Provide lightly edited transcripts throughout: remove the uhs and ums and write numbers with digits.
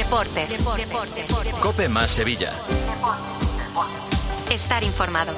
Deportes. COPE más Sevilla. Estar informado.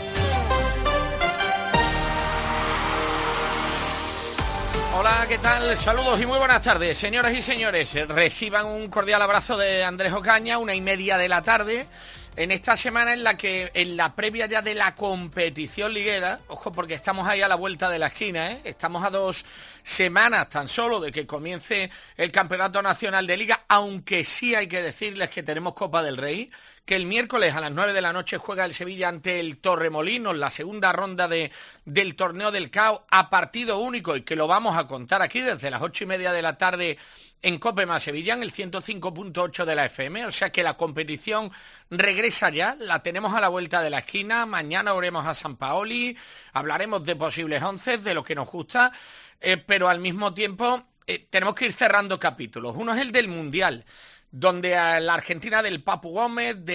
Hola, ¿qué tal? Saludos y muy buenas tardes, señoras y señores. Reciban un cordial abrazo de Andrés Ocaña, 1:30 de la tarde, en esta semana en la que, en la previa ya de la competición liguera, ojo porque estamos ahí a la vuelta de la esquina, estamos a 2 semanas tan solo de que comience el Campeonato Nacional de Liga, aunque sí hay que decirles que tenemos Copa del Rey, que el miércoles a las 9 de la noche juega el Sevilla ante el Torremolinos, la segunda ronda del torneo del CAO a partido único, y que lo vamos a contar aquí desde las 8:30 de la tarde en COPE más Sevilla, en el 105.8 de la FM, o sea que la competición regresa ya, la tenemos a la vuelta de la esquina. Mañana oremos a San Paoli, hablaremos de posibles 11, de lo que nos gusta, pero al mismo tiempo tenemos que ir cerrando capítulos. Uno es el del Mundial, donde a la Argentina del Papu Gómez,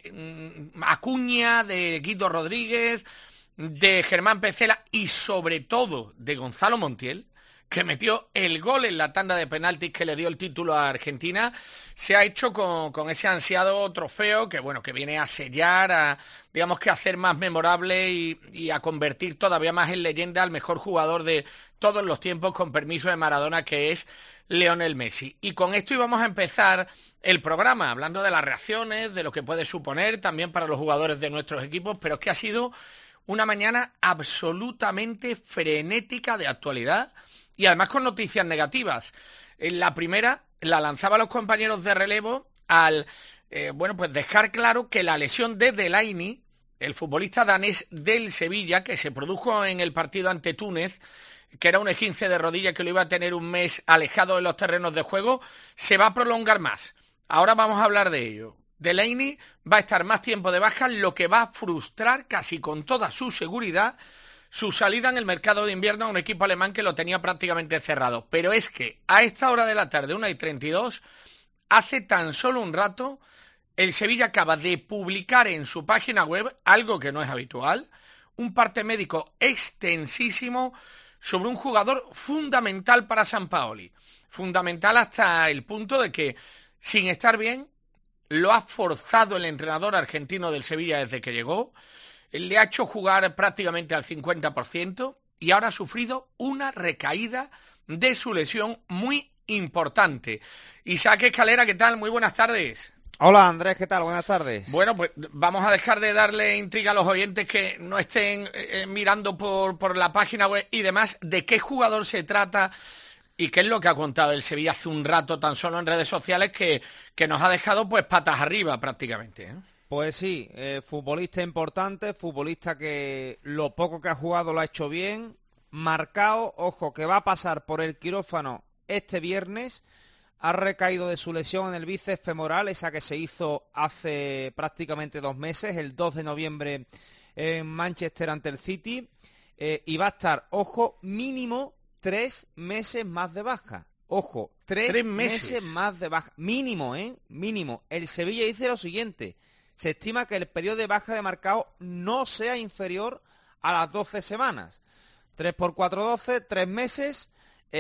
de Acuña, de Guido Rodríguez, de Germán Pesela y sobre todo de Gonzalo Montiel, que metió el gol en la tanda de penaltis que le dio el título a Argentina, se ha hecho con ese ansiado trofeo que, bueno, que viene a sellar, a hacer más memorable y a convertir todavía más en leyenda al mejor jugador de todos los tiempos, con permiso de Maradona, que es Lionel Messi. Y con esto íbamos a empezar el programa, hablando de las reacciones, de lo que puede suponer también para los jugadores de nuestros equipos, pero es que ha sido una mañana absolutamente frenética de actualidad y además con noticias negativas. La primera la lanzaba a los compañeros de relevo al pues dejar claro que la lesión de Delaney, el futbolista danés del Sevilla, que se produjo en el partido ante Túnez, que era un esguince de rodilla que lo iba a tener un mes alejado de los terrenos de juego, se va a prolongar más. Ahora vamos a hablar de ello. Delaney va a estar más tiempo de baja, lo que va a frustrar casi con toda su seguridad su salida en el mercado de invierno a un equipo alemán que lo tenía prácticamente cerrado. Pero es que a esta hora de la tarde, 1:32, hace tan solo un rato, el Sevilla acaba de publicar en su página web, algo que no es habitual, un parte médico extensísimo sobre un jugador fundamental para San Paoli. Fundamental hasta el punto de que, sin estar bien, lo ha forzado el entrenador argentino del Sevilla desde que llegó, le ha hecho jugar prácticamente al 50% y ahora ha sufrido una recaída de su lesión muy importante. Isaac Escalera, ¿qué tal? Muy buenas tardes. Hola Andrés, ¿qué tal? Buenas tardes. Bueno, pues vamos a dejar de darle intriga a los oyentes que no estén mirando por la página web y demás de qué jugador se trata y qué es lo que ha contado el Sevilla hace un rato tan solo en redes sociales que nos ha dejado pues patas arriba prácticamente, ¿eh? Pues sí, futbolista importante, futbolista que lo poco que ha jugado lo ha hecho bien, marcado, ojo, que va a pasar por el quirófano este viernes, ha recaído de su lesión en el bíceps femoral, esa que se hizo hace prácticamente 2 meses, el 2 de noviembre en Manchester ante el City, y va a estar, ojo, mínimo 3 meses más de baja. Ojo, 3 meses más de baja, mínimo, mínimo. El Sevilla dice lo siguiente: se estima que el periodo de baja de marcado no sea inferior a las 12 semanas. 3 por 4, 12, 3 meses.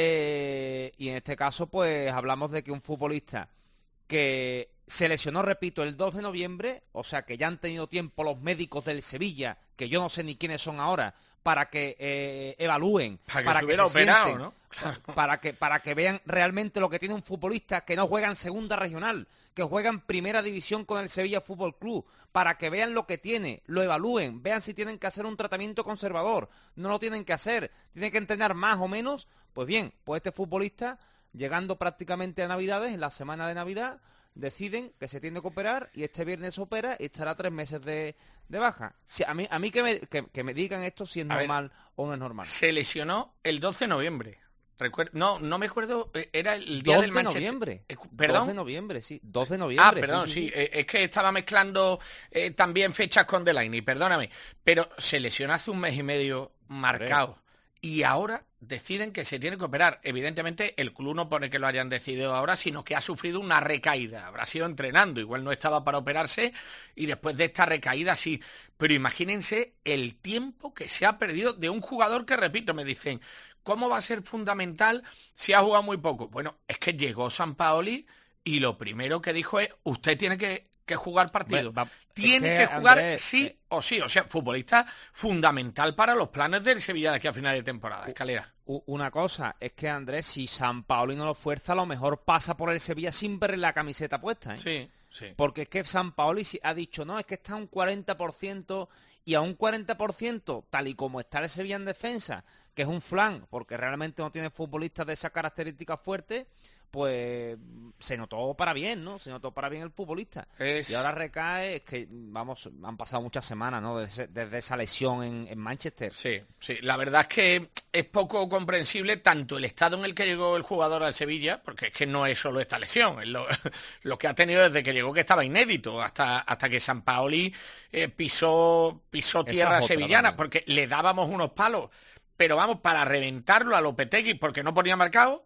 Y en este caso, pues hablamos de que un futbolista que se lesionó, repito, el 2 de noviembre, o sea que ya han tenido tiempo los médicos del Sevilla, que yo no sé ni quiénes son ahora, para que evalúen, para que se operado, sienten, ¿no? para que vean realmente lo que tiene un futbolista que no juega en segunda regional, que juega en primera división con el Sevilla Fútbol Club, para que vean lo que tiene, lo evalúen, vean si tienen que hacer un tratamiento conservador, no lo tienen que hacer, tienen que entrenar más o menos. Pues bien, pues este futbolista, llegando prácticamente a Navidades, en la semana de Navidad, deciden que se tiene que operar y este viernes se opera y estará 3 meses de baja. Si, a mí que me digan esto si es normal o no es normal. Se lesionó el 12 de noviembre. No me acuerdo, era el día del Manchester. 2 de noviembre. ¿Perdón? 2 de noviembre, sí. 2 de noviembre. Perdón, sí. Es que estaba mezclando también fechas con Delaney, perdóname. Pero se lesionó hace 1 mes y medio marcado. Y ahora deciden que se tiene que operar. Evidentemente el club no pone que lo hayan decidido ahora, sino que ha sufrido una recaída. Habrá sido entrenando, igual no estaba para operarse y después de esta recaída sí. Pero imagínense el tiempo que se ha perdido de un jugador que, repito, me dicen, ¿cómo va a ser fundamental si ha jugado muy poco? Bueno, es que llegó San Paoli y lo primero que dijo es, usted tiene que jugar partido. Tiene que jugar Andrés, sí o sí. O sea, futbolista fundamental para los planes del Sevilla de aquí a final de temporada. Escalera. Una cosa es que, Andrés, si Sampaoli no lo fuerza, a lo mejor pasa por el Sevilla sin ver la camiseta puesta, ¿eh? Sí. Porque es que Sampaoli ha dicho, no, es que está a un 40%, y a un 40%, tal y como está el Sevilla en defensa, que es un flan, porque realmente no tiene futbolistas de esas características fuertes, pues se notó para bien, ¿no? Se notó para bien el futbolista. Y ahora recae, es que, vamos, han pasado muchas semanas, ¿no? Desde esa lesión en Manchester. Sí. La verdad es que es poco comprensible tanto el estado en el que llegó el jugador al Sevilla, porque es que no es solo esta lesión, es lo que ha tenido desde que llegó, que estaba inédito, hasta que Sampaoli pisó tierra sevillana, porque le dábamos unos palos, pero vamos, para reventarlo a Lopetegui, porque no ponía marcado,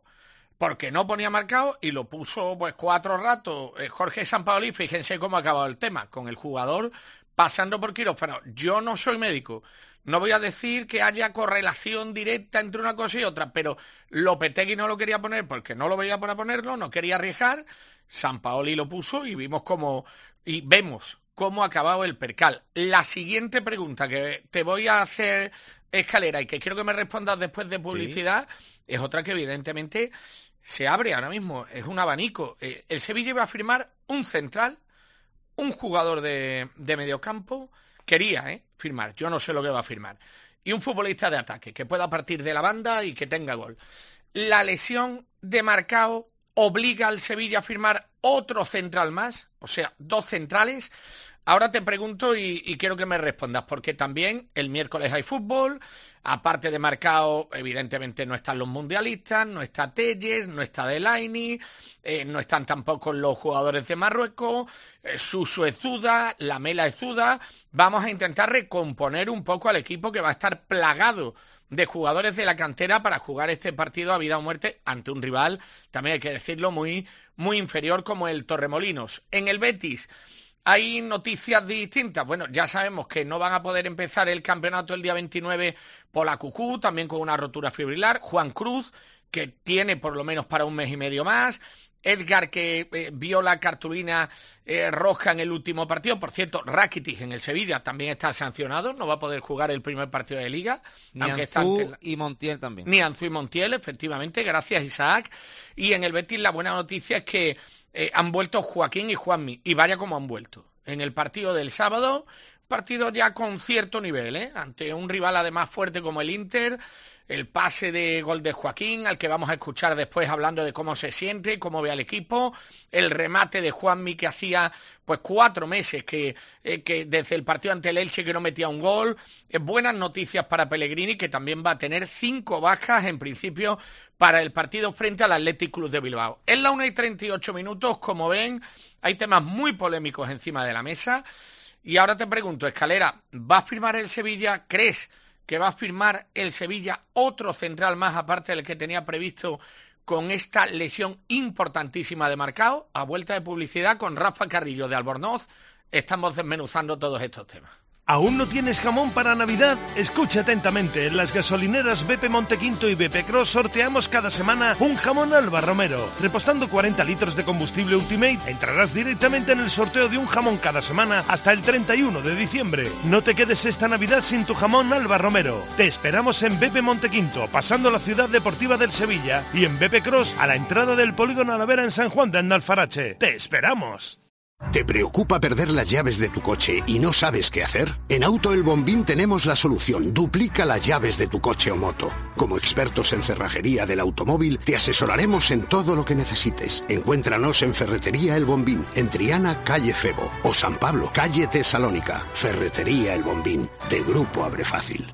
y lo puso pues 4 ratos Jorge Sampaoli. Fíjense cómo ha acabado el tema, con el jugador pasando por quirófano. Yo no soy médico, no voy a decir que haya correlación directa entre una cosa y otra, pero Lopetegui no lo quería poner porque no lo veía para ponerlo, no quería arriesgar, Sampaoli lo puso y vemos cómo ha acabado el percal. La siguiente pregunta que te voy a hacer, Escalera, y que quiero que me respondas después de publicidad, es otra que evidentemente se abre ahora mismo, es un abanico. El Sevilla iba a firmar un central, un jugador de mediocampo, quería firmar, yo no sé lo que va a firmar, y un futbolista de ataque, que pueda partir de la banda y que tenga gol. La lesión de Marcao obliga al Sevilla a firmar otro central más, o sea, 2 centrales. Ahora te pregunto y quiero que me respondas, porque también el miércoles hay fútbol, aparte de Marcao, evidentemente no están los mundialistas, no está Telles, no está Delaney, no están tampoco los jugadores de Marruecos, Suso es duda, Lamela es duda. Vamos a intentar recomponer un poco al equipo que va a estar plagado de jugadores de la cantera para jugar este partido a vida o muerte ante un rival, también hay que decirlo, muy, muy inferior como el Torremolinos. En el Betis hay noticias distintas. Bueno, ya sabemos que no van a poder empezar el campeonato el día 29 por la Cucú, también con una rotura fibrilar. Juan Cruz, que tiene por lo menos para un mes y medio más. Edgar, que vio la cartulina roja en el último partido. Por cierto, Rakitic en el Sevilla también está sancionado, no va a poder jugar el primer partido de Liga. Ni Anzú y Montiel también. Ni Anzú y Montiel, efectivamente, gracias Isaac. Y en el Betis la buena noticia es que han vuelto Joaquín y Juanmi, y vaya como han vuelto. En el partido del sábado, partido ya con cierto nivel, ante un rival además fuerte como el Inter, el pase de gol de Joaquín, al que vamos a escuchar después hablando de cómo se siente, cómo ve al equipo, el remate de Juanmi, que hacía pues 4 meses que desde el partido ante el Elche que no metía un gol. Buenas noticias para Pellegrini, que también va a tener 5 bajas en principio para el partido frente al Athletic Club de Bilbao. Es la 1:38, como ven, hay temas muy polémicos encima de la mesa. Y ahora te pregunto, Escalera, ¿va a firmar el Sevilla? ¿Crees que va a firmar el Sevilla otro central más aparte del que tenía previsto con esta lesión importantísima de Marcao? A vuelta de publicidad con Rafa Carrillo de Albornoz estamos desmenuzando todos estos temas. ¿Aún no tienes jamón para Navidad? Escucha atentamente, en las gasolineras BP Montequinto y BP Cross sorteamos cada semana un jamón Alba Romero. Repostando 40 litros de combustible Ultimate, entrarás directamente en el sorteo de un jamón cada semana hasta el 31 de diciembre. No te quedes esta Navidad sin tu jamón Alba Romero. Te esperamos en BP Montequinto, pasando la ciudad deportiva del Sevilla, y en BP Cross, a la entrada del Polígono Alavera en San Juan de Andalfarache. ¡Te esperamos! ¿Te preocupa perder las llaves de tu coche y no sabes qué hacer? En Auto El Bombín tenemos la solución. Duplica las llaves de tu coche o moto. Como expertos en cerrajería del automóvil, te asesoraremos en todo lo que necesites. Encuéntranos en Ferretería El Bombín, en Triana, calle Febo, o San Pablo, calle Tesalónica. Ferretería El Bombín, de Grupo Abre Fácil.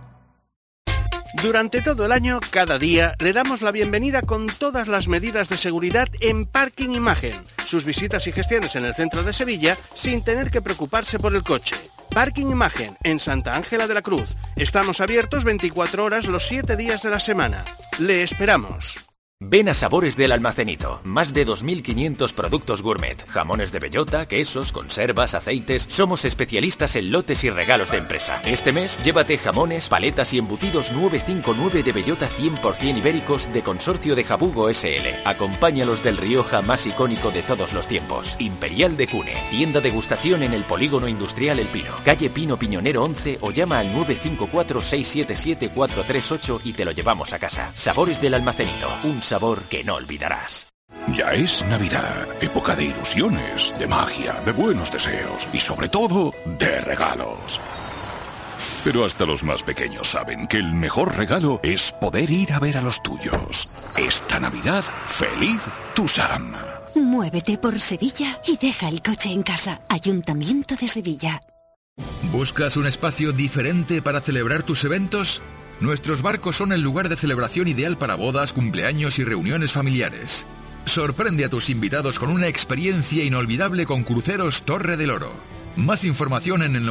Durante todo el año, cada día, le damos la bienvenida con todas las medidas de seguridad en Parking Imagen. Sus visitas y gestiones en el centro de Sevilla sin tener que preocuparse por el coche. Parking Imagen, en Santa Ángela de la Cruz. Estamos abiertos 24 horas los 7 días de la semana. Le esperamos. Ven a Sabores del Almacenito. Más de 2.500 productos gourmet. Jamones de bellota, quesos, conservas, aceites. Somos especialistas en lotes y regalos de empresa. Este mes, llévate jamones, paletas y embutidos 959 de bellota 100% ibéricos de Consorcio de Jabugo SL. Acompáñalos del Rioja más icónico de todos los tiempos. Imperial de Cune. Tienda degustación en el Polígono Industrial El Pino. Calle Pino Piñonero 11 o llama al 954-677-438 y te lo llevamos a casa. Sabores del Almacenito. Un sabor que no olvidarás. Ya es Navidad, época de ilusiones, de magia, de buenos deseos y sobre todo de regalos. Pero hasta los más pequeños saben que el mejor regalo es poder ir a ver a los tuyos. Esta Navidad, feliz Tusam. Muévete por Sevilla y deja el coche en casa. Ayuntamiento de Sevilla. ¿Buscas un espacio diferente para celebrar tus eventos? Nuestros barcos son el lugar de celebración ideal para bodas, cumpleaños y reuniones familiares. Sorprende a tus invitados con una experiencia inolvidable con Cruceros Torre del Oro. Más información en el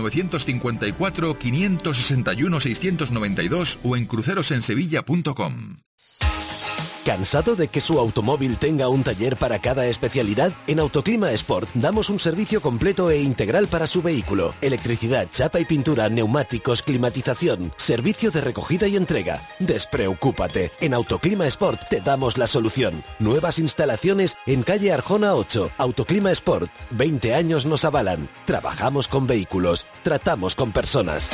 954-561-692 o en crucerosensevilla.com. ¿Cansado de que su automóvil tenga un taller para cada especialidad? En Autoclima Sport damos un servicio completo e integral para su vehículo. Electricidad, chapa y pintura, neumáticos, climatización, servicio de recogida y entrega. Despreocúpate, en Autoclima Sport te damos la solución. Nuevas instalaciones en calle Arjona 8. Autoclima Sport, 20 años nos avalan. Trabajamos con vehículos, tratamos con personas.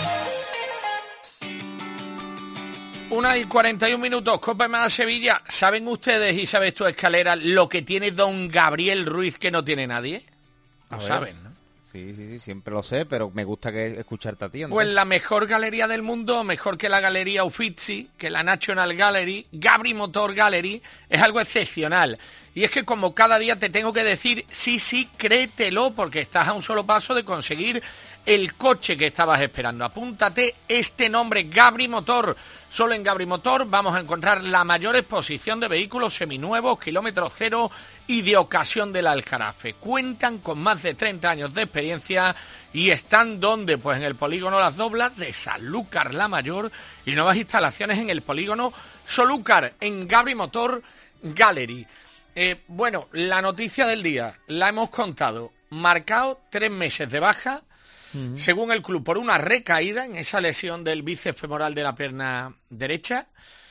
1:41, Copa más Sevilla. ¿Saben ustedes y sabes tú, Escalera, lo que tiene don Gabriel Ruiz que no tiene nadie? Lo saben, ¿no? Sí, siempre lo sé, pero me gusta escucharte a ti, Andrés. Pues la mejor galería del mundo, mejor que la Galería Uffizi, que la National Gallery, Gabri Motor Gallery, es algo excepcional. Y es que como cada día te tengo que decir, sí, créetelo, porque estás a un solo paso de conseguir el coche que estabas esperando. Apúntate este nombre, Gabri Motor. Solo en Gabri Motor vamos a encontrar la mayor exposición de vehículos seminuevos, kilómetro cero y de ocasión del Aljarafe. Cuentan con más de 30 años de experiencia y están ¿dónde? Pues en el polígono Las Doblas de Sanlúcar la Mayor y nuevas instalaciones en el polígono Solúcar, en Gabri Motor Gallery. Bueno, la noticia del día la hemos contado. Marcao 3 meses de baja, según el club, por una recaída en esa lesión del bíceps femoral de la pierna derecha.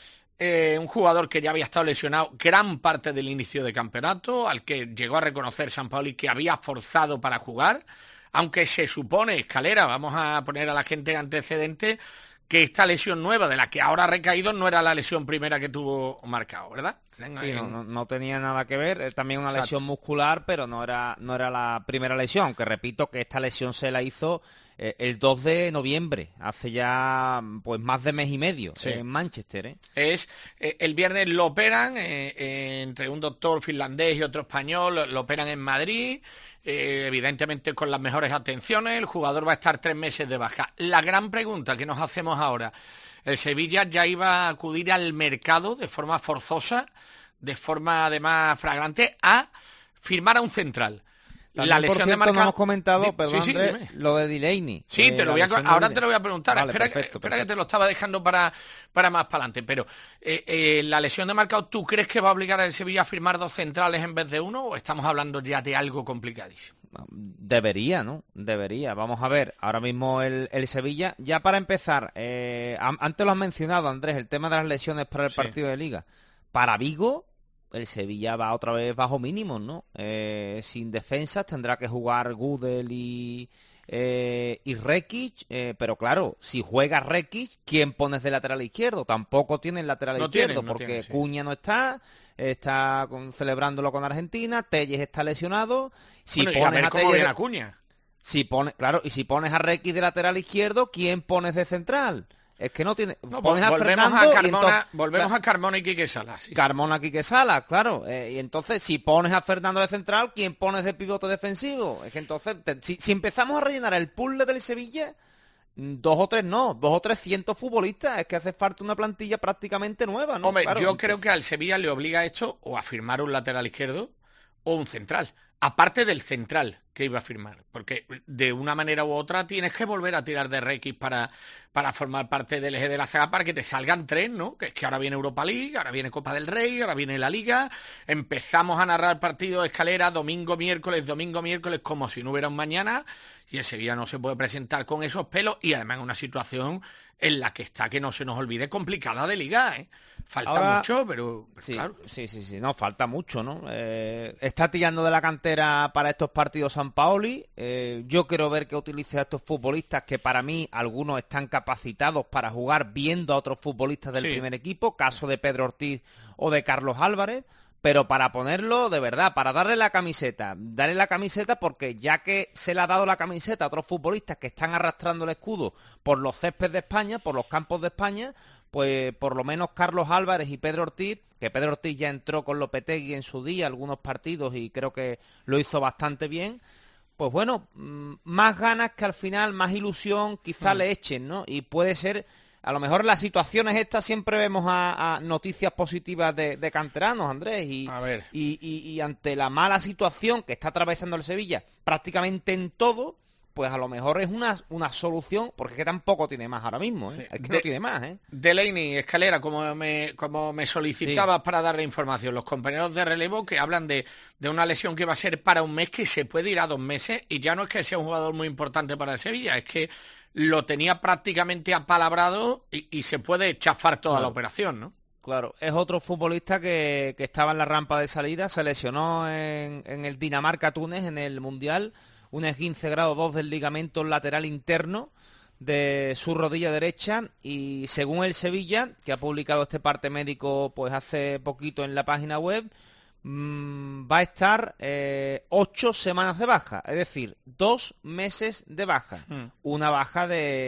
Un jugador que ya había estado lesionado gran parte del inicio de campeonato, al que llegó a reconocer Sampaoli que había forzado para jugar, aunque se supone, Escalera, vamos a poner a la gente antecedente, que esta lesión nueva de la que ahora ha recaído no era la lesión primera que tuvo Marcao, ¿verdad? Sí, no tenía nada que ver, también una lesión muscular, pero no era la primera lesión, aunque repito que esta lesión se la hizo el 2 de noviembre, hace ya pues más de mes y medio, en Manchester. El viernes lo operan, entre un doctor finlandés y otro español, lo operan en Madrid, evidentemente con las mejores atenciones. El jugador va a estar 3 meses de baja. La gran pregunta que nos hacemos ahora, el Sevilla ya iba a acudir al mercado de forma forzosa, de forma además flagrante, a firmar a un central. También, la lesión de Marcao, no hemos comentado, perdón, Andrés, lo de Delaney. Sí, ahora te lo voy a preguntar. Vale, espera que te lo estaba dejando para más para adelante. Pero la lesión de Marcao, ¿tú crees que va a obligar al Sevilla a firmar 2 centrales en vez de uno o estamos hablando ya de algo complicadísimo? Debería, ¿no? Debería. Vamos a ver, ahora mismo el Sevilla, ya para empezar, antes lo has mencionado, Andrés, el tema de las lesiones para el partido de Liga. Para Vigo, el Sevilla va otra vez bajo mínimos, ¿no? Sin defensas, tendrá que jugar Gudel y Rekic, pero claro, si juega Rekic, ¿quién pones de lateral izquierdo? Tampoco tienen lateral izquierdo, porque Cuña no está celebrándolo con Argentina, Telles está lesionado. Si pones a Telles, a Cuña. Si pones a Rekic de lateral izquierdo, ¿quién pones de central? Es que no tiene... pones a Fernando volvemos a Carmona y Quique Salas. Sí. Carmona, Quique Salas, claro. Y entonces, si pones a Fernando de central, ¿quién pones de pivote defensivo? Es que entonces, si empezamos a rellenar el puzzle del Sevilla, 2 o 300 futbolistas. Es que hace falta una plantilla prácticamente nueva, ¿no? Hombre, claro, yo creo que al Sevilla le obliga esto o a firmar un lateral izquierdo o un central. aparte del central que iba a firmar, porque de una manera u otra tienes que volver a tirar de Requis para formar parte del eje de la zaga, para que te salgan 3, ¿no? Que es que ahora viene Europa League, ahora viene Copa del Rey, ahora viene la Liga, empezamos a narrar partidos de escalera domingo, miércoles, como si no hubiera un mañana, y el Sevilla no se puede presentar con esos pelos, y además en una situación en la que está, que no se nos olvide, complicada de Liga, ¿eh? Falta ahora, mucho, pero sí, claro. Sí, no, falta mucho, ¿no? Está tirando de la cantera para estos partidos Sampaoli. Yo quiero ver que utilice a estos futbolistas que para mí algunos están capacitados para jugar viendo a otros futbolistas del primer equipo, caso de Pedro Ortiz o de Carlos Álvarez, pero para ponerlo de verdad, para darle la camiseta porque ya que se le ha dado la camiseta a otros futbolistas que están arrastrando el escudo por los céspedes de España, por los campos de España, pues por lo menos Carlos Álvarez y Pedro Ortiz, que Pedro Ortiz ya entró con Lopetegui en su día, algunos partidos, y creo que lo hizo bastante bien, pues bueno, más ganas que al final, más ilusión quizá le echen, ¿no? Y puede ser, a lo mejor las situaciones estas siempre vemos a noticias positivas de canteranos, Andrés, y ante la mala situación que está atravesando el Sevilla prácticamente en todo, pues a lo mejor es una solución, porque es que tampoco tiene más ahora mismo, ¿eh? Es que no tiene más, ¿eh? Delaney, Escalera, como me solicitabas para darle información, los compañeros de relevo que hablan de una lesión que va a ser para un mes, que se puede ir a 2 meses, y ya no es que sea un jugador muy importante para el Sevilla, es que lo tenía prácticamente apalabrado y se puede chafar toda la operación, ¿no? Claro, es otro futbolista que estaba en la rampa de salida, se lesionó en el Dinamarca-Túnez en el Mundial, un esguince grado 2 del ligamento lateral interno de su rodilla derecha, y según el Sevilla, que ha publicado este parte médico pues hace poquito en la página web, va a estar 8 semanas de baja, es decir, 2 meses de baja. Una baja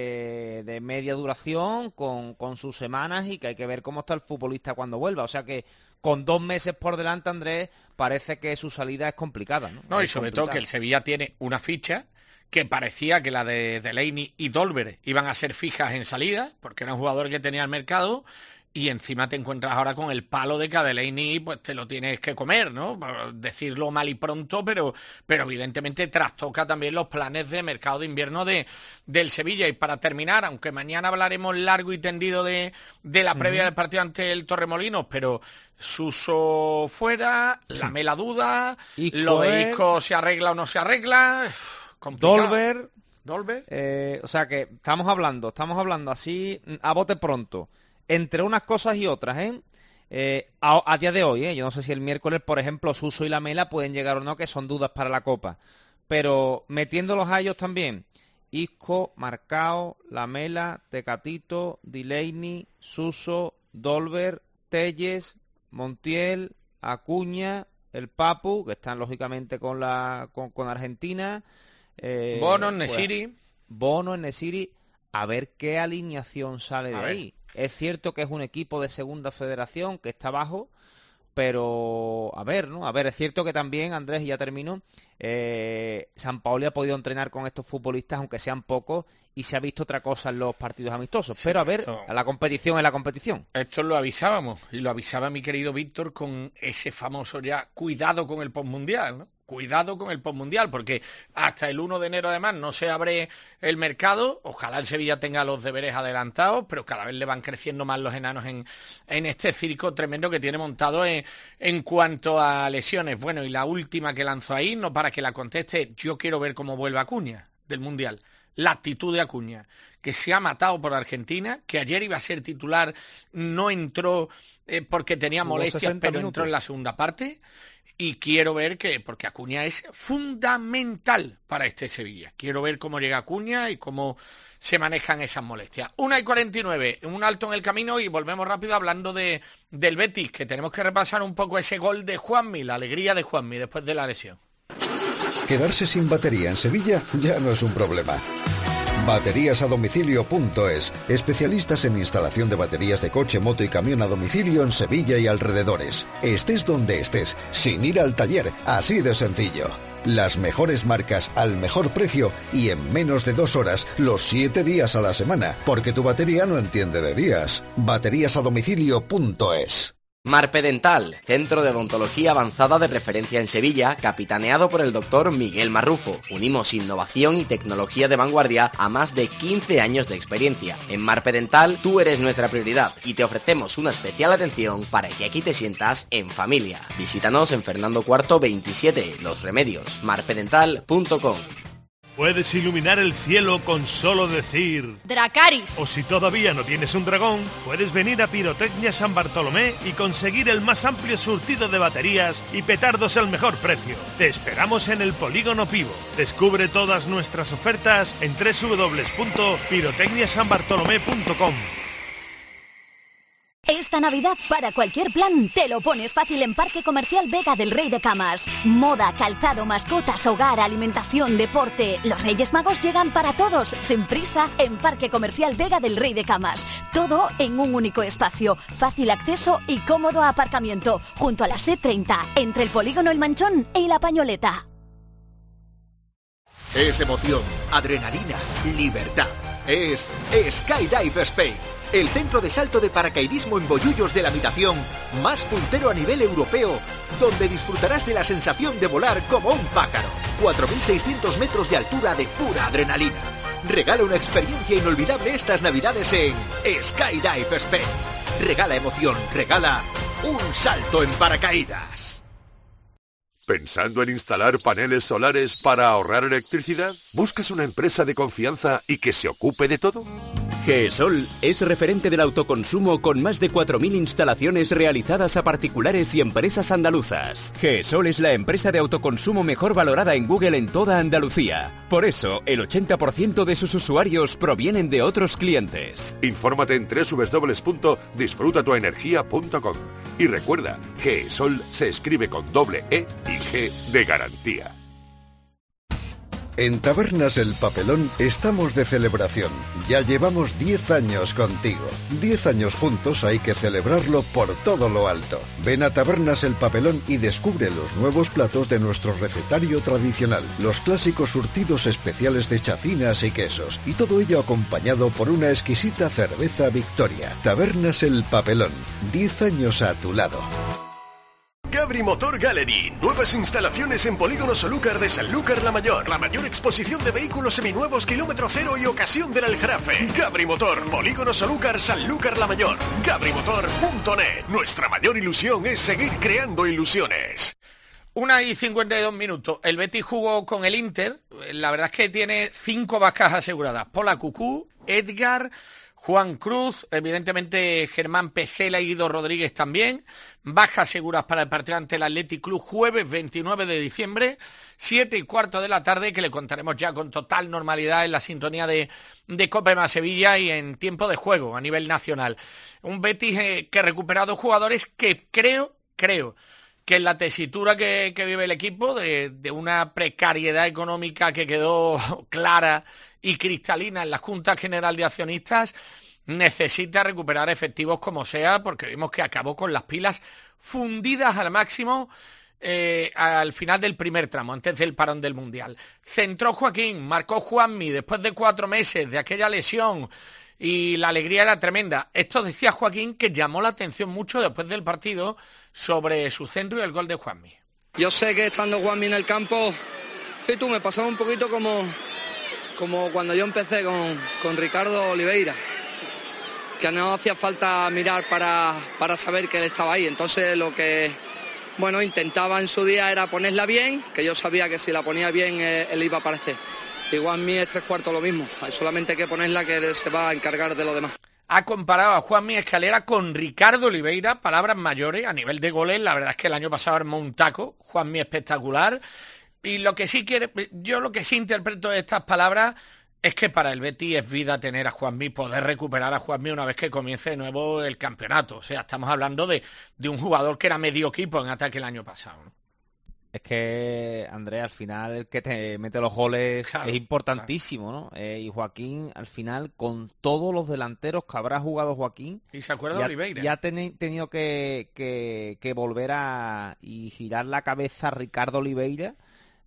de media duración con sus semanas, y que hay que ver cómo está el futbolista cuando vuelva. O sea que con 2 meses por delante, Andrés, parece que su salida es complicada, ¿no? No, y sobre todo que el Sevilla tiene una ficha que parecía que la de Delaney y Dolber iban a ser fijas en salida, porque era un jugador que tenía el mercado, y encima te encuentras ahora con el palo de que a Delaney pues te lo tienes que comer, ¿no? Por decirlo mal y pronto, pero evidentemente trastoca también los planes de mercado de invierno del Sevilla. Y para terminar, aunque mañana hablaremos largo y tendido de la previa del partido ante el Torremolinos, pero Suso fuera, Lamela duda, lo de Isco se arregla o no se arregla, Dolber. O sea que estamos hablando así a bote pronto, entre unas cosas y otras, a día de hoy, yo no sé si el miércoles, por ejemplo, Suso y Lamela pueden llegar o no, que son dudas para la Copa, pero metiéndolos a ellos también, Isco, Marcao, Lamela, Tecatito, Delaney, Suso, Dolber, Telles, Montiel, Acuña, el Papu, que están lógicamente con Argentina, Bono, Nesiri, a ver qué alineación sale de ahí. Es cierto que es un equipo de segunda federación que está abajo, pero a ver, ¿no? A ver, es cierto que también, Andrés, y ya termino, Sampaoli ha podido entrenar con estos futbolistas, aunque sean pocos, y se ha visto otra cosa en los partidos amistosos. Sí, pero a ver, la competición es la competición. Esto lo avisábamos, y lo avisaba mi querido Víctor con ese famoso ya cuidado con el postmundial, ¿no? Cuidado con el postmundial, porque hasta el 1 de enero además no se abre el mercado. Ojalá el Sevilla tenga los deberes adelantados, pero cada vez le van creciendo más los enanos en este circo tremendo que tiene montado en cuanto a lesiones. Bueno, y la última que lanzó ahí, no para que la conteste, yo quiero ver cómo vuelve Acuña del Mundial. La actitud de Acuña, que se ha matado por Argentina, que ayer iba a ser titular, no entró porque tenía molestias, pero entró en la segunda parte. Y quiero ver porque Acuña es fundamental para este Sevilla. Quiero ver cómo llega Acuña y cómo se manejan esas molestias. 1:49, un alto en el camino y volvemos rápido hablando del Betis, que tenemos que repasar un poco ese gol de Juanmi, la alegría de Juanmi después de la lesión. Quedarse sin batería en Sevilla ya no es un problema. Bateríasadomicilio.es, especialistas en instalación de baterías de coche, moto y camión a domicilio en Sevilla y alrededores. Estés donde estés, sin ir al taller, así de sencillo. Las mejores marcas al mejor precio y en menos de 2 horas, los 7 días a la semana, porque tu batería no entiende de días. Bateríasadomicilio.es. Marpe Dental, centro de odontología avanzada de referencia en Sevilla, capitaneado por el doctor Miguel Marrufo. Unimos innovación y tecnología de vanguardia a más de 15 años de experiencia. En Marpe Dental, tú eres nuestra prioridad y te ofrecemos una especial atención para que aquí te sientas en familia. Visítanos en Fernando IV 27, Los Remedios, marpedental.com. Puedes iluminar el cielo con solo decir Dracaris. O si todavía no tienes un dragón, puedes venir a Pirotecnia San Bartolomé y conseguir el más amplio surtido de baterías y petardos al mejor precio. Te esperamos en el Polígono Pivo. Descubre todas nuestras ofertas en www.pirotecniasanbartolomé.com. Esta Navidad, para cualquier plan, te lo pones fácil en Parque Comercial Vega del Rey de Camas. Moda, calzado, mascotas, hogar, alimentación, deporte. Los Reyes Magos llegan para todos, sin prisa, en Parque Comercial Vega del Rey de Camas. Todo en un único espacio, fácil acceso y cómodo aparcamiento, junto a la S30, entre el Polígono El Manchón y La Pañoleta. Es emoción, adrenalina, libertad. Es Skydive Spain, el centro de salto de paracaidismo en Bollullos de la Mitación más puntero a nivel europeo, donde disfrutarás de la sensación de volar como un pájaro. 4.600 metros de altura de pura adrenalina. Regala una experiencia inolvidable estas Navidades en Skydive Spain. Regala emoción, regala un salto en paracaídas. ¿Pensando en instalar paneles solares para ahorrar electricidad? ¿Buscas una empresa de confianza y que se ocupe de todo? GESOL es referente del autoconsumo con más de 4.000 instalaciones realizadas a particulares y empresas andaluzas. GESOL es la empresa de autoconsumo mejor valorada en Google en toda Andalucía. Por eso, el 80% de sus usuarios provienen de otros clientes. Infórmate en www.disfrutatuenergia.com y recuerda, GESOL se escribe con doble E y G de garantía. En Tabernas El Papelón estamos de celebración. Ya llevamos 10 años contigo. 10 años juntos hay que celebrarlo por todo lo alto. Ven a Tabernas El Papelón y descubre los nuevos platos de nuestro recetario tradicional. Los clásicos surtidos especiales de chacinas y quesos. Y todo ello acompañado por una exquisita cerveza Victoria. Tabernas El Papelón. 10 años a tu lado. Gabri Motor Gallery, nuevas instalaciones en Polígono Solúcar de Sanlúcar la Mayor, la mayor exposición de vehículos seminuevos kilómetro cero y ocasión del Aljarafe. Gabri Motor, Polígono Solúcar, Sanlúcar la Mayor, gabrimotor.net. Nuestra mayor ilusión es seguir creando ilusiones. 1:52. El Betis jugó con el Inter. La verdad es que tiene 5 bajas aseguradas. Pola Cucú, Edgar, Juan Cruz, evidentemente Germán Pecela y Guido Rodríguez también. Bajas seguras para el partido ante el Athletic Club jueves 29 de diciembre, 7:15 de la tarde, que le contaremos ya con total normalidad en la sintonía de Cope más Sevilla y en tiempo de juego a nivel nacional. Un Betis que ha recuperado jugadores que creo que en la tesitura que vive el equipo, de una precariedad económica que quedó clara y cristalina en la Junta General de Accionistas, necesita recuperar efectivos como sea, porque vimos que acabó con las pilas fundidas al máximo al final del primer tramo, antes del parón del Mundial. Centró Joaquín, marcó Juanmi después de 4 meses de aquella lesión y la alegría era tremenda. Esto decía Joaquín, que llamó la atención mucho después del partido sobre su centro y el gol de Juanmi. Yo sé que estando Juanmi en el campo, me pasaba un poquito como cuando yo empecé con Ricardo Oliveira, que no hacía falta mirar para saber que él estaba ahí. Entonces lo que intentaba en su día era ponerla bien, que yo sabía que si la ponía bien él iba a aparecer. Igual en mí es 3/4 lo mismo, hay solamente que ponerla, que él se va a encargar de lo demás. Ha comparado a Juanmi Escalera con Ricardo Oliveira, palabras mayores a nivel de goles. La verdad es que el año pasado armó un taco, Juanmi espectacular. Y lo que sí interpreto de estas palabras es que para el Betis es vida tener a Juanmi, poder recuperar a Juanmi una vez que comience de nuevo el campeonato. O sea, estamos hablando de un jugador que era medio equipo en ataque el año pasado, ¿no? Es que, Andrés, al final el que te mete los goles es importantísimo, ¿no? Y Joaquín, al final, con todos los delanteros que habrá jugado Joaquín... Y se acuerda de Oliveira. Ya ha tenido que volver y girar la cabeza a Ricardo Oliveira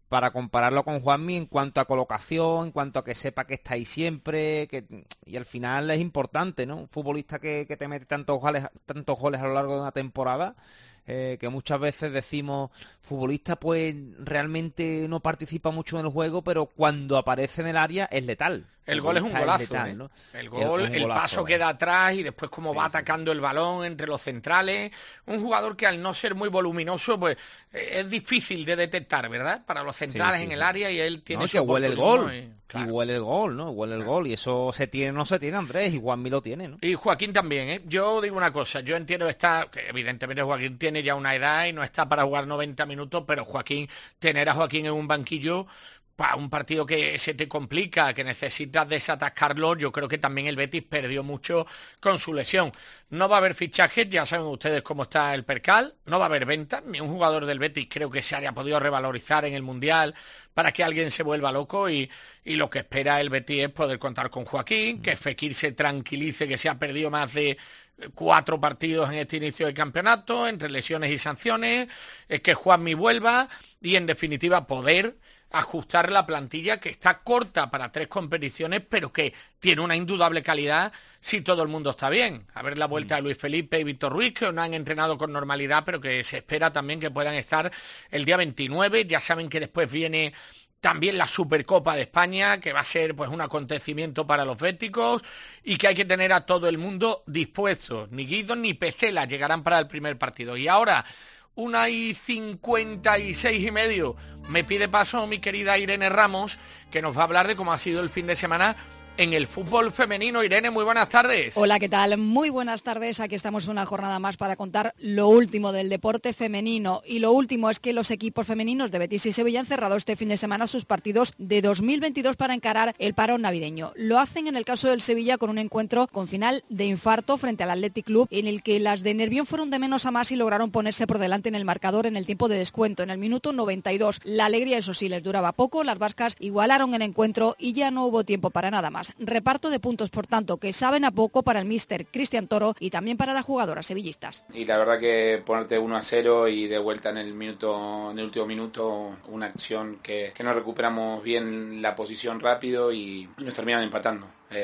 para compararlo con Juanmi en cuanto a colocación, en cuanto a que sepa que está ahí siempre, y al final es importante, ¿no? Un futbolista que te mete tantos goles a lo largo de una temporada, que muchas veces decimos, futbolista pues realmente no participa mucho en el juego, pero cuando aparece en el área es letal. El gol es un golazo, letal, ¿no? El gol, el paso que da atrás y después cómo va atacando el balón entre los centrales. Un jugador que al no ser muy voluminoso, pues es difícil de detectar, ¿verdad? Para los centrales en el área, y él tiene que huele el gol. Y huele el gol, ¿no? Huele el gol. Y eso se tiene, no se tiene, Andrés, y Juanmi lo tiene, ¿no? Y Joaquín también, ¿eh? Yo digo una cosa, yo entiendo que evidentemente Joaquín tiene ya una edad y no está para jugar 90 minutos, pero tener a Joaquín en un banquillo para un partido que se te complica, que necesitas desatascarlo, yo creo que también el Betis perdió mucho con su lesión. No va a haber fichajes, ya saben ustedes cómo está el percal, no va a haber ventas, ni un jugador del Betis creo que se haya podido revalorizar en el Mundial para que alguien se vuelva loco, y lo que espera el Betis es poder contar con Joaquín, que Fekir se tranquilice, que se ha perdido más de 4 partidos en este inicio de campeonato, entre lesiones y sanciones, que Juanmi vuelva y en definitiva poder ajustar la plantilla, que está corta para 3 competiciones, pero que tiene una indudable calidad si todo el mundo está bien. A ver la vuelta de Luis Felipe y Víctor Ruiz, que no han entrenado con normalidad, pero que se espera también que puedan estar el día 29. Ya saben que después viene también la Supercopa de España, que va a ser pues un acontecimiento para los béticos, y que hay que tener a todo el mundo dispuesto. Ni Guido ni Pecela llegarán para el primer partido. Y ahora 1:56:30. Me pide paso mi querida Irene Ramos, que nos va a hablar de cómo ha sido el fin de semana en el fútbol femenino. Irene, muy buenas tardes. Hola, ¿qué tal? Muy buenas tardes. Aquí estamos una jornada más para contar lo último del deporte femenino. Y lo último es que los equipos femeninos de Betis y Sevilla han cerrado este fin de semana sus partidos de 2022 para encarar el parón navideño. Lo hacen en el caso del Sevilla con un encuentro con final de infarto frente al Athletic Club, en el que las de Nervión fueron de menos a más y lograron ponerse por delante en el marcador en el tiempo de descuento, en el minuto 92. La alegría, eso sí, les duraba poco. Las vascas igualaron el encuentro y ya no hubo tiempo para nada más. Reparto de puntos, por tanto, que saben a poco para el míster Cristian Toro y también para las jugadoras sevillistas. Y la verdad que ponerte 1-0 y de vuelta en el último minuto, una acción que no recuperamos bien la posición rápido y nos terminan empatando.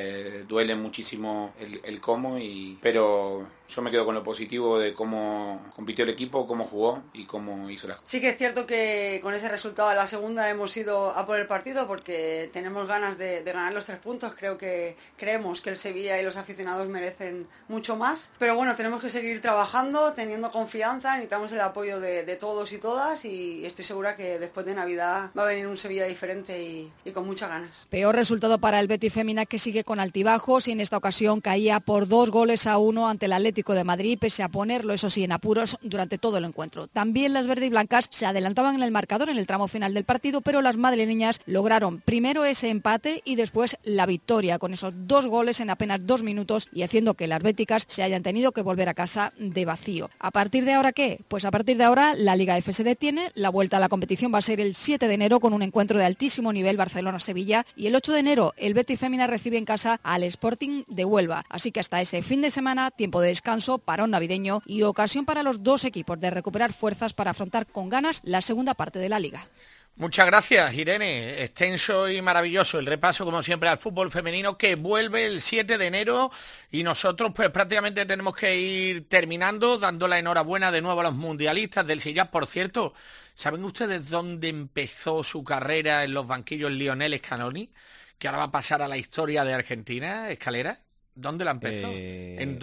Duele muchísimo el cómo, pero yo me quedo con lo positivo de cómo compitió el equipo, cómo jugó y cómo hizo las cosas. Sí que es cierto que con ese resultado de la segunda hemos ido a por el partido porque tenemos ganas de ganar los 3 puntos. Creemos que el Sevilla y los aficionados merecen mucho más, pero bueno, tenemos que seguir trabajando, teniendo confianza, necesitamos el apoyo de todos y todas, y estoy segura que después de Navidad va a venir un Sevilla diferente y con muchas ganas. Peor resultado para el Betis Femina, que sigue con altibajos, y en esta ocasión caía por 2-1 ante el Atlético de Madrid, pese a ponerlo, eso sí, en apuros durante todo el encuentro. También las verde y blancas se adelantaban en el marcador en el tramo final del partido, pero las madrileñas lograron primero ese empate y después la victoria, con esos 2 goles en apenas 2 minutos y haciendo que las béticas se hayan tenido que volver a casa de vacío. ¿A partir de ahora qué? Pues a partir de ahora la Liga F se detiene, la vuelta a la competición va a ser el 7 de enero con un encuentro de altísimo nivel Barcelona-Sevilla, y el 8 de enero el Betis Femina recibe en casa al Sporting de Huelva. Así que hasta ese fin de semana, tiempo de descanso, parón navideño y ocasión para los 2 equipos de recuperar fuerzas para afrontar con ganas la segunda parte de la Liga. Muchas gracias, Irene. Extenso y maravilloso el repaso, como siempre, al fútbol femenino, que vuelve el 7 de enero y nosotros pues prácticamente tenemos que ir terminando, dando la enhorabuena de nuevo a los mundialistas del Sevilla. Por cierto, ¿saben ustedes dónde empezó su carrera en los banquillos Lionel Scaloni? Que ahora va a pasar a la historia de Argentina, Escalera. ¿Dónde la empezó? En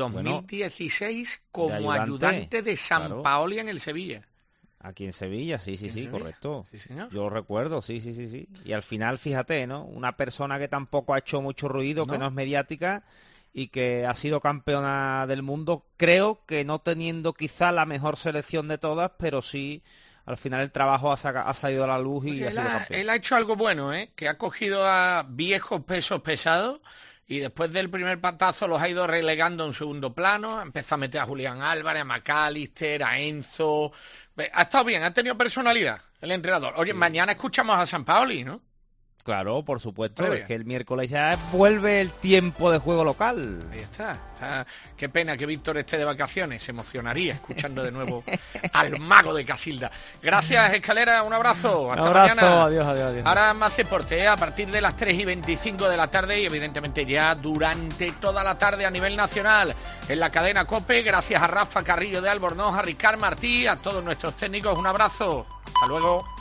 2016 como ayudante de Sampaoli en el Sevilla. Aquí en Sevilla, sí, correcto. Sí, señor. Yo lo recuerdo, sí. Y al final, fíjate, ¿no? Una persona que tampoco ha hecho mucho ruido, que no es mediática y que ha sido campeona del mundo, creo que no teniendo quizá la mejor selección de todas, pero sí, al final el trabajo ha salido a la luz y ha sido campeón. Él ha hecho algo bueno, que ha cogido a viejos pesos pesados y después del primer patazo los ha ido relegando en segundo plano. Empezó a meter a Julián Álvarez, a McAllister, a Enzo. Ha estado bien, ha tenido personalidad el entrenador. Oye, mañana escuchamos a Sampaoli, ¿no? Claro, por supuesto, es que el miércoles ya vuelve el tiempo de juego local. Ahí está. Qué pena que Víctor esté de vacaciones, se emocionaría escuchando de nuevo al mago de Casilda. Gracias, Escalera, un abrazo, hasta mañana. Adiós. Ahora más deporte, a partir de las 3:25 de la tarde y evidentemente ya durante toda la tarde a nivel nacional en la cadena COPE. Gracias a Rafa Carrillo de Albornoz, a Ricard Martí, a todos nuestros técnicos, un abrazo, hasta luego.